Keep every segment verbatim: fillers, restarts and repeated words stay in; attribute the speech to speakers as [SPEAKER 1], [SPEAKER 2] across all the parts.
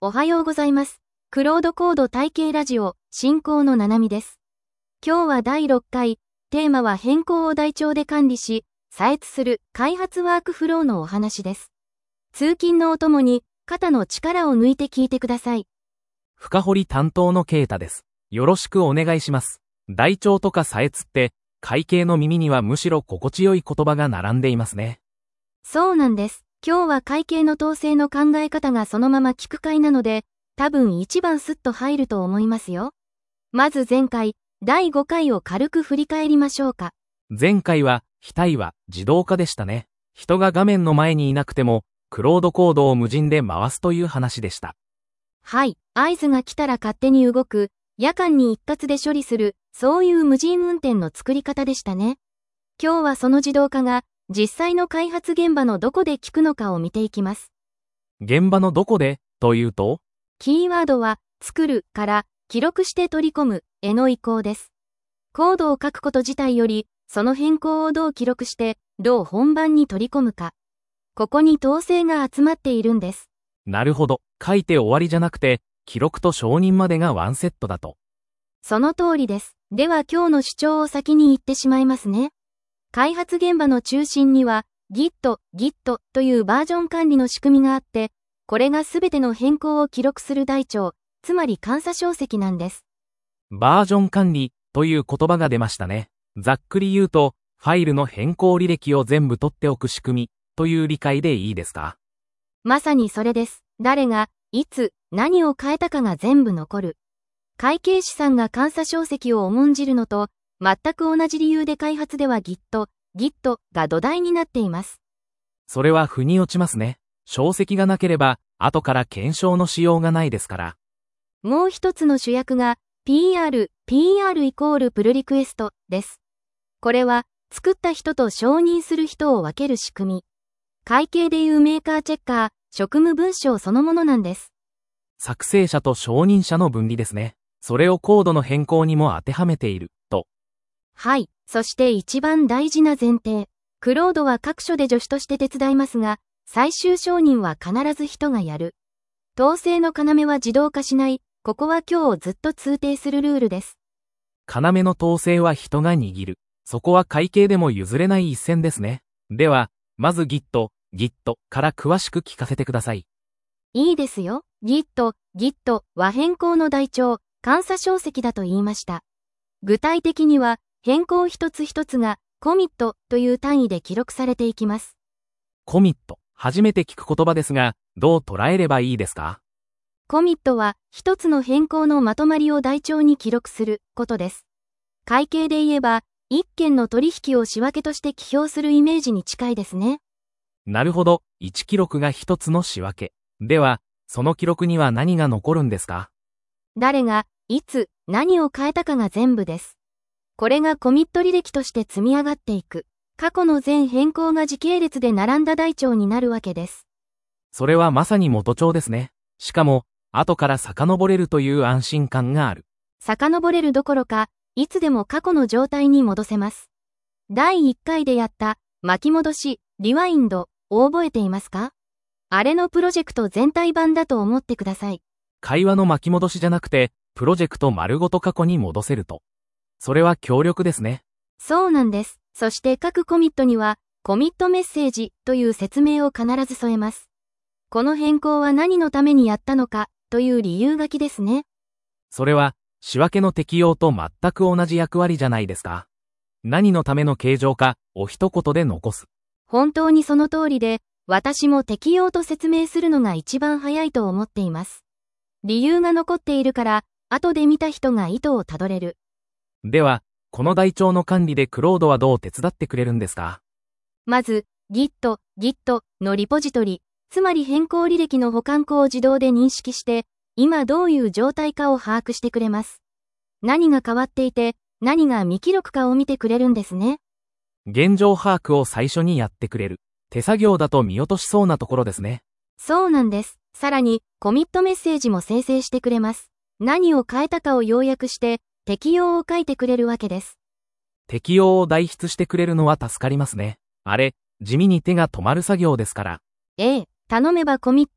[SPEAKER 1] おはようございます。クロードコード体系ラジオ進行のななみです。今日はだいろっかい、テーマは変更を台帳で管理し、採掘する開発ワークフローのお話です。通勤のお供に肩の力を抜いて聞いてください。
[SPEAKER 2] 深掘り担当のケイタです。よろしくお願いします。台帳とか採掘って、会計の耳にはむしろ心地よい言葉が並んでいますね。
[SPEAKER 1] そうなんです。今日は会計の統制の考え方がそのまま聞く回なので、多分一番スッと入ると思いますよ。まず前回、だいごかいを軽く振り返りましょうか。
[SPEAKER 2] 前回は、非対話、自動化でしたね。人が画面の前にいなくても、クロードコードを無人で回すという話でした。
[SPEAKER 1] はい、合図が来たら勝手に動く、夜間に一括で処理する、そういう無人運転の作り方でしたね。今日はその自動化が、実際の開発現場のどこで効くのかを見ていきます。
[SPEAKER 2] 現場のどこでというと、
[SPEAKER 1] キーワードは、作るから記録して取り込むへの移行です。コードを書くこと自体より、その変更をどう記録して、どう本番に取り込むか。ここに統制が集まっているんです。
[SPEAKER 2] なるほど。書いて終わりじゃなくて、記録と承認までがワンセットだと。
[SPEAKER 1] その通りです。では今日の主張を先に言ってしまいますね。開発現場の中心には Git、Git というバージョン管理の仕組みがあって、これがすべての変更を記録する台帳、つまり監査証跡なんです。
[SPEAKER 2] バージョン管理という言葉が出ましたね。ざっくり言うと、ファイルの変更履歴を全部取っておく仕組みという理解でいいですか？
[SPEAKER 1] まさにそれです。誰が、いつ、何を変えたかが全部残る。会計士さんが監査証跡を重んじるのと、全く同じ理由で開発では Git、Git が土台になっています。
[SPEAKER 2] それは腑に落ちますね。証跡がなければ、後から検証のしようがないですから。
[SPEAKER 1] もう一つの主役が、ピーアール、ピーアール イコールプルリクエストです。これは、作った人と承認する人を分ける仕組み。会計でいうメーカーチェッカー、職務文書そのものなんです。
[SPEAKER 2] 作成者と承認者の分離ですね。それをコードの変更にも当てはめている、と。
[SPEAKER 1] はい。そして一番大事な前提。クロードは各所で助手として手伝いますが、最終承認は必ず人がやる。統制の要は自動化しない。ここは今日ずっと通底するルールです。
[SPEAKER 2] 要の統制は人が握る。そこは会計でも譲れない一線ですね。では、まず Git、Git から詳しく聞かせてください。
[SPEAKER 1] いいですよ。Git、Git は変更の台帳、監査証跡だと言いました。具体的には、変更一つ一つが、コミットという単位で記録されていきます。
[SPEAKER 2] コミット、初めて聞く言葉ですが、どう捉えればいいですか？
[SPEAKER 1] コミットは、一つの変更のまとまりを台帳に記録することです。会計で言えば、一件の取引を仕分けとして記表するイメージに近いですね。
[SPEAKER 2] なるほど、一記録が一つの仕分け。では、その記録には何が残るんですか？
[SPEAKER 1] 誰が、いつ、何を変えたかが全部です。これがコミット履歴として積み上がっていく。過去の全変更が時系列で並んだ台帳になるわけです。
[SPEAKER 2] それはまさに元帳ですね。しかも、後から遡れるという安心感がある。
[SPEAKER 1] 遡れるどころか、いつでも過去の状態に戻せます。だいいっかいでやった、巻き戻し、リワインド、を覚えていますか？あれのプロジェクト全体版だと思ってください。
[SPEAKER 2] 会話の巻き戻しじゃなくて、プロジェクト丸ごと過去に戻せると。それは強力ですね。
[SPEAKER 1] そうなんです。そして各コミットには、コミットメッセージという説明を必ず添えます。この変更は何のためにやったのかという理由書きですね。
[SPEAKER 2] それは、仕分けの適用と全く同じ役割じゃないですか。何のための形状か、お一言で残す。
[SPEAKER 1] 本当にその通りで、私も適用と説明するのが一番早いと思っています。理由が残っているから、後で見た人が意図をたどれる。
[SPEAKER 2] では、この台帳の管理でクロードはどう手伝ってくれるんですか？
[SPEAKER 1] まず、Git、Git のリポジトリ、つまり変更履歴の保管庫を自動で認識して、今どういう状態かを把握してくれます。何が変わっていて、何が未記録かを見てくれるんですね。
[SPEAKER 2] 現状把握を最初にやってくれる。手作業だと見落としそうなところですね。
[SPEAKER 1] そうなんです。さらに、コミットメッセージも生成してくれます。何を変えたかを要約して、適用を書いてくれるわけです。
[SPEAKER 2] 適用を代筆してくれるのは助かりますね。あれ、地味に手が止まる作業ですから。
[SPEAKER 1] ええ、頼めばコミット、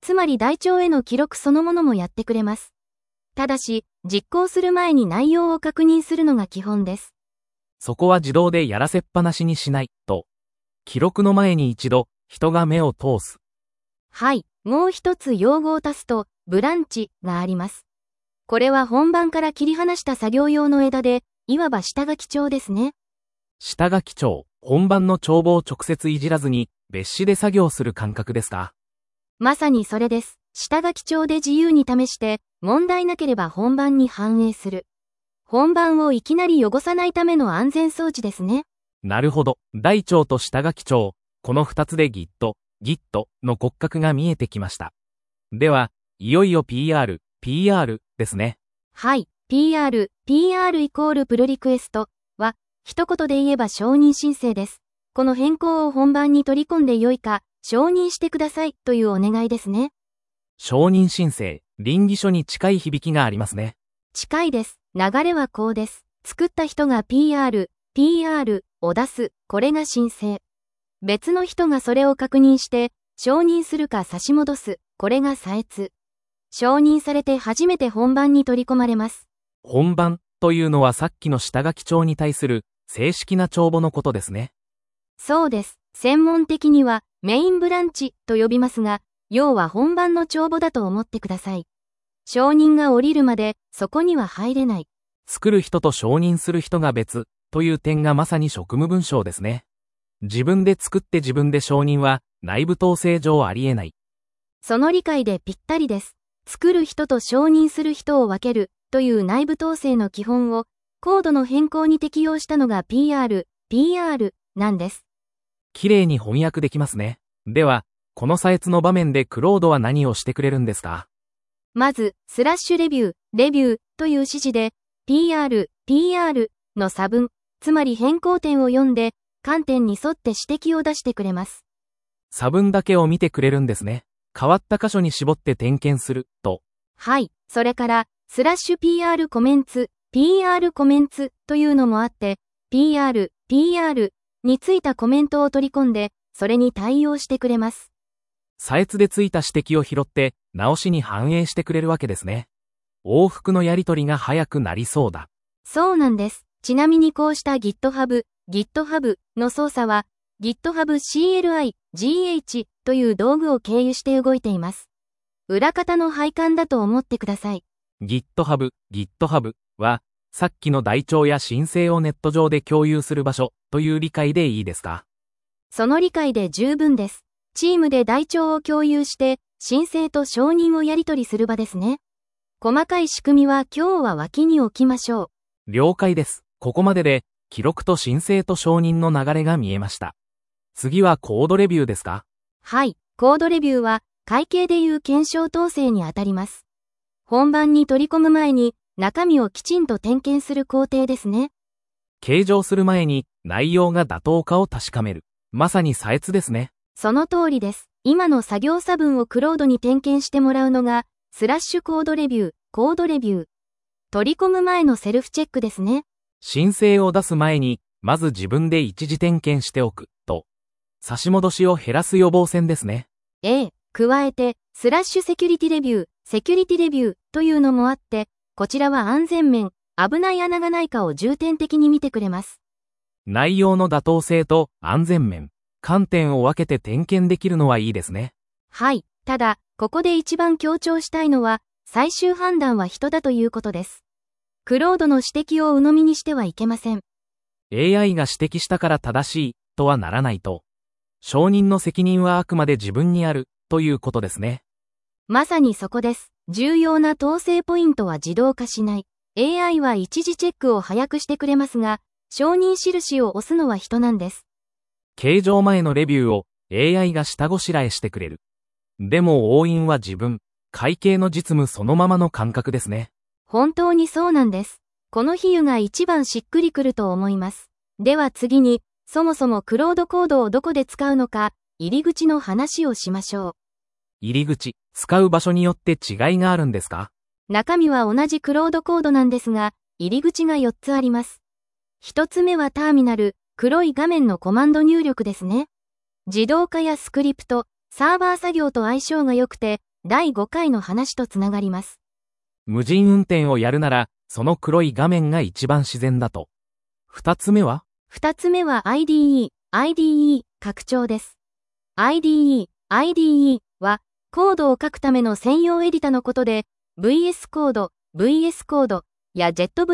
[SPEAKER 1] つまり台帳への記録そのものもやってくれます。ただし、実行する前に内容を確認するのが基本です。
[SPEAKER 2] そこは自動でやらせっぱなしにしないと。記録の前に一度、人が目を通す。
[SPEAKER 1] はい、もう一つ用語を足すと、ブランチがあります。これは本番から切り離した作業用の枝で、いわば下書き帳ですね。
[SPEAKER 2] 下書き帳、本番の帳簿を直接いじらずに、別紙で作業する感覚ですか？
[SPEAKER 1] まさにそれです。下書き帳で自由に試して、問題なければ本番に反映する。本番をいきなり汚さないための安全装置ですね。
[SPEAKER 2] なるほど。台帳と下書き帳、この二つで Git、Git の骨格が見えてきました。では、いよいよ ピーアール、ピーアール ですね。
[SPEAKER 1] はい、ピーアール、ピーアール イコールプルリクエストは、一言で言えば承認申請です。この変更を本番に取り込んでよいか、承認してくださいというお願いですね。
[SPEAKER 2] 承認申請、稟議書に近い響きがありますね。
[SPEAKER 1] 近いです。流れはこうです。作った人が ピーアール、ピーアール を出す、これが申請。別の人がそれを確認して、承認するか差し戻す、これが査閲。承認されて初めて本番に取り込まれます。
[SPEAKER 2] 本番というのはさっきの下書き帳に対する正式な帳簿のことですね。
[SPEAKER 1] そうです。専門的にはメインブランチと呼びますが、要は本番の帳簿だと思ってください。承認が下りるまでそこには入れない。
[SPEAKER 2] 作る人と承認する人が別という点がまさに職務文章ですね。自分で作って自分で承認は内部統制上ありえない。
[SPEAKER 1] その理解でぴったりです。作る人と承認する人を分けるという内部統制の基本をコードの変更に適用したのが ピーアール、ピーアール なんです。
[SPEAKER 2] 綺麗に翻訳できますね。では、この査閲の場面でクロードは何をしてくれるんですか？
[SPEAKER 1] まず、スラッシュレビュー、レビューという指示で ピーアール、ピーアール の差分、つまり変更点を読んで観点に沿って指摘を出してくれます。
[SPEAKER 2] 差分だけを見てくれるんですね。変わった箇所に絞って点検すると。
[SPEAKER 1] はい。それから、スラッシュ ピーアール コメンツ、ピーアール コメンツというのもあって、ピーアール、ピーアール についたコメントを取り込んで、それに対応してくれます。
[SPEAKER 2] 査閲でついた指摘を拾って、直しに反映してくれるわけですね。往復のやり取りが早くなりそうだ。
[SPEAKER 1] そうなんです。ちなみにこうした GitHub、GitHub の操作は、GitHub シーエルアイ、ジーエイチ という道具を経由して動いています。裏方の配管だと思ってください。
[SPEAKER 2] GitHub、GitHub は、さっきの台帳や申請をネット上で共有する場所という理解でいいですか？
[SPEAKER 1] その理解で十分です。チームで台帳を共有して、申請と承認をやり取りする場ですね。細かい仕組みは今日は脇に置きましょ
[SPEAKER 2] う。了解です。ここまでで、記録と申請と承認の流れが見えました。次はコードレビューですか？
[SPEAKER 1] はい、コードレビューは、会計でいう検証統制にあたります。本番に取り込む前に、中身をきちんと点検する工程ですね。
[SPEAKER 2] 計上する前に、内容が妥当かを確かめる。まさに査閲ですね。
[SPEAKER 1] その通りです。今の作業差分をクロードに点検してもらうのが、スラッシュコードレビュー、コードレビュー。取り込む前のセルフチェックですね。
[SPEAKER 2] 申請を出す前に、まず自分で一時点検しておく、と。差し戻しを減らす予防線ですね。
[SPEAKER 1] ええ、加えて、スラッシュセキュリティレビュー、セキュリティレビューというのもあって、こちらは安全面、危ない穴がないかを重点的に見てくれます。
[SPEAKER 2] 内容の妥当性と安全面、観点を分けて点検できるのはいいですね。
[SPEAKER 1] はい。ただ、ここで一番強調したいのは、最終判断は人だということです。クロードの指摘を鵜呑みにしてはいけません。
[SPEAKER 2] エーアイ が指摘したから正しい、とはならないと。承認の責任はあくまで自分にある、ということですね。
[SPEAKER 1] まさにそこです。重要な統制ポイントは自動化しない。エーアイ は一時チェックを早くしてくれますが、承認印を押すのは人なんです。
[SPEAKER 2] 計上前のレビューを エーアイ が下ごしらえしてくれる。でも押印は自分、会計の実務そのままの感覚ですね。
[SPEAKER 1] 本当にそうなんです。この比喩が一番しっくりくると思います。では次に、そもそもクロードコードをどこで使うのか、入り口の話をしましょう。
[SPEAKER 2] 入り口、使う場所によって違いがあるんですか？
[SPEAKER 1] 中身は同じクロードコードなんですが、入り口がよっつあります。一つ目はターミナル、黒い画面のコマンド入力ですね。自動化やスクリプト、サーバー作業と相性が良くて、 だいごかいの話とつながります。
[SPEAKER 2] 無人運転をやるなら、その黒い画面が一番自然だと。二つ目は？
[SPEAKER 1] 二つ目は アイディーイー、アイディーイー 拡張です。アイディーイー、アイディーイー は、コードを書くための専用エディタのことで、ブイエス コード、ブイエス コードや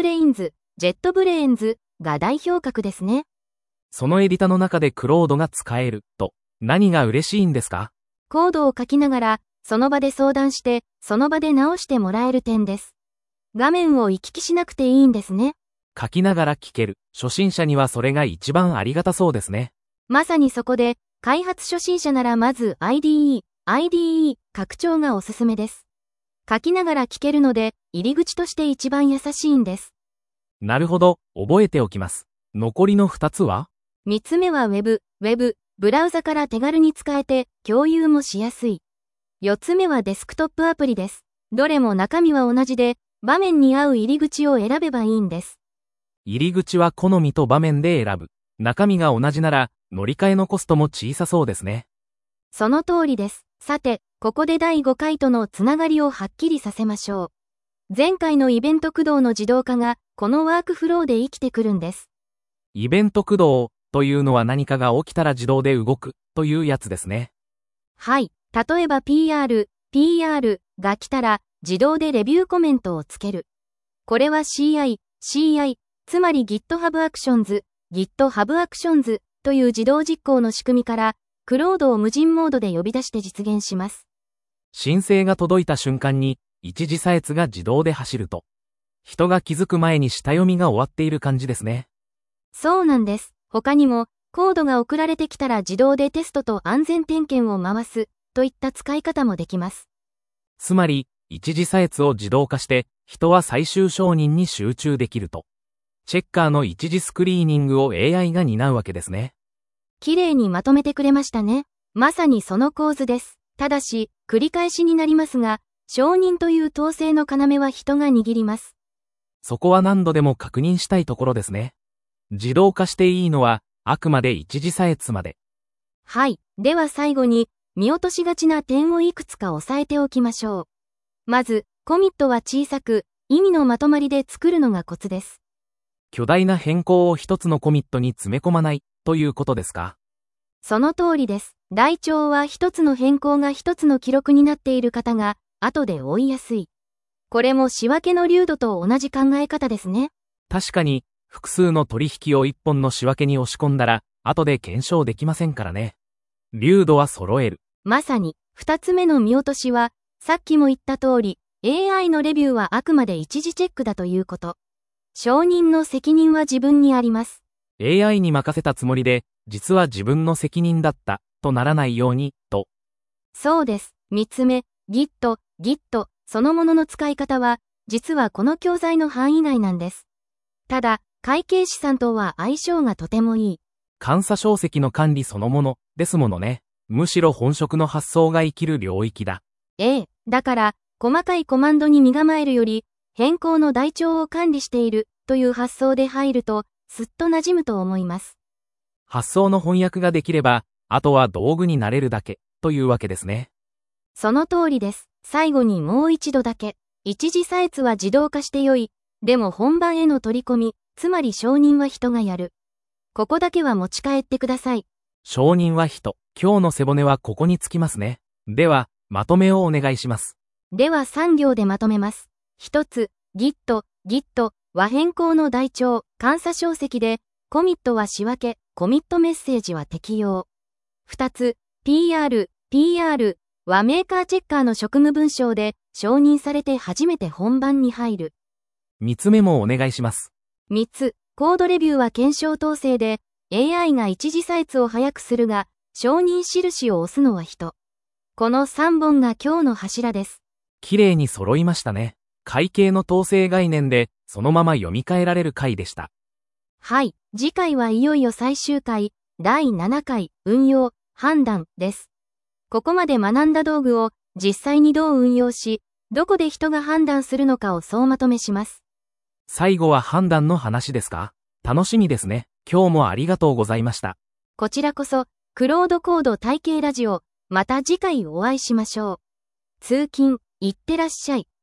[SPEAKER 1] JetBrains、JetBrains が代表格ですね。
[SPEAKER 2] そのエディタの中でクロードが使えると、何が嬉しいんですか？
[SPEAKER 1] コードを書きながら、その場で相談して、その場で直してもらえる点です。画面を行き来しなくていいんですね。
[SPEAKER 2] 書きながら聞ける。初心者にはそれが一番ありがたそうですね。
[SPEAKER 1] まさにそこで、開発初心者ならまず アイディーイー、アイディーイー 拡張がおすすめです。書きながら聞けるので、入り口として一番優しいんです。
[SPEAKER 2] なるほど、覚えておきます。残りの二つは？
[SPEAKER 1] 三つ目は Web、Web、ブラウザから手軽に使えて、共有もしやすい。四つ目はデスクトップアプリです。どれも中身は同じで、場面に合う入り口を選べばいいんです。
[SPEAKER 2] 入り口は好みと場面で選ぶ。中身が同じなら、乗り換えのコストも小さそうですね。
[SPEAKER 1] その通りです。さて、ここでだいごかいとのつながりをはっきりさせましょう。前回のイベント駆動の自動化が、このワークフローで生きてくるんです。
[SPEAKER 2] イベント駆動というのは何かが起きたら自動で動くというやつですね。
[SPEAKER 1] はい。例えば ピーアール、ピーアール が来たら、自動でレビューコメントをつける。これは シーアイ、シーアイ、つまり GitHub Actions、GitHub Actions という自動実行の仕組みから、クロードを無人モードで呼び出して実現します。
[SPEAKER 2] 申請が届いた瞬間に、一時査閲が自動で走ると。人が気づく前に下読みが終わっている感じですね。
[SPEAKER 1] そうなんです。他にも、コードが送られてきたら自動でテストと安全点検を回す、といった使い方もできます。
[SPEAKER 2] つまり、一時査閲を自動化して、人は最終承認に集中できると。チェッカーの一時スクリーニングを エーアイ が担うわけですね。
[SPEAKER 1] 綺麗にまとめてくれましたね。まさにその構図です。ただし、繰り返しになりますが、承認という統制の要は人が握ります。
[SPEAKER 2] そこは何度でも確認したいところですね。自動化していいのは、あくまで一時査閲まで。
[SPEAKER 1] はい。では最後に、見落としがちな点をいくつか押さえておきましょう。まず、コミットは小さく、意味のまとまりで作るのがコツです。
[SPEAKER 2] 巨大な変更を一つのコミットに詰め込まない、ということですか？
[SPEAKER 1] その通りです。台帳は一つの変更が一つの記録になっている方が、後で追いやすい。これも仕分けの流度と同じ考え方ですね。
[SPEAKER 2] 確かに、複数の取引を一本の仕分けに押し込んだら、後で検証できませんからね。流度は揃える。
[SPEAKER 1] まさに、二つ目の見落としは、さっきも言った通り、エーアイ のレビューはあくまで一時チェックだということ。承認の責任は自分にあります。
[SPEAKER 2] エーアイ に任せたつもりで、実は自分の責任だった、とならないように、と。
[SPEAKER 1] そうです。三つ目、Git、Git、そのものの使い方は、実はこの教材の範囲内なんです。ただ、会計士さんとは相性がとてもいい。
[SPEAKER 2] 監査証跡の管理そのもの、ですものね。むしろ本職の発想が生きる領域だ。
[SPEAKER 1] ええ、だから、細かいコマンドに身構えるより、変更の台帳を管理している、という発想で入ると、すっと馴染むと思います。
[SPEAKER 2] 発想の翻訳ができれば、あとは道具になれるだけ、というわけですね。
[SPEAKER 1] その通りです。最後にもう一度だけ。一時査閲は自動化してよい。でも本番への取り込み、つまり承認は人がやる。ここだけは持ち帰ってください。
[SPEAKER 2] 承認は人。今日の背骨はここにつきますね。では、まとめをお願いします。
[SPEAKER 1] ではさん行でまとめます。一つ、Git、Git は変更の台帳、監査証跡で、コミットは仕分け、コミットメッセージは適用。二つ、ピーアール、ピーアール はメーカーチェッカーの職務文章で承認されて初めて本番に入る。
[SPEAKER 2] 三つ目もお願いします。
[SPEAKER 1] 三つ、コードレビューは検証統制で、エーアイ が一時査閲を早くするが、承認印を押すのは人。この三本が今日の柱です。
[SPEAKER 2] 綺麗に揃いましたね。会計の統制概念で、そのまま読み替えられる回でした。
[SPEAKER 1] はい、次回はいよいよ最終回、だいななかい、運用、判断です。ここまで学んだ道具を実際にどう運用し、どこで人が判断するのかを総まとめします。
[SPEAKER 2] 最後は判断の話ですか？楽しみですね。今日もありがとうございました。
[SPEAKER 1] こちらこそ、クロードコード体系ラジオ、また次回お会いしましょう。 通勤、いってらっしゃい。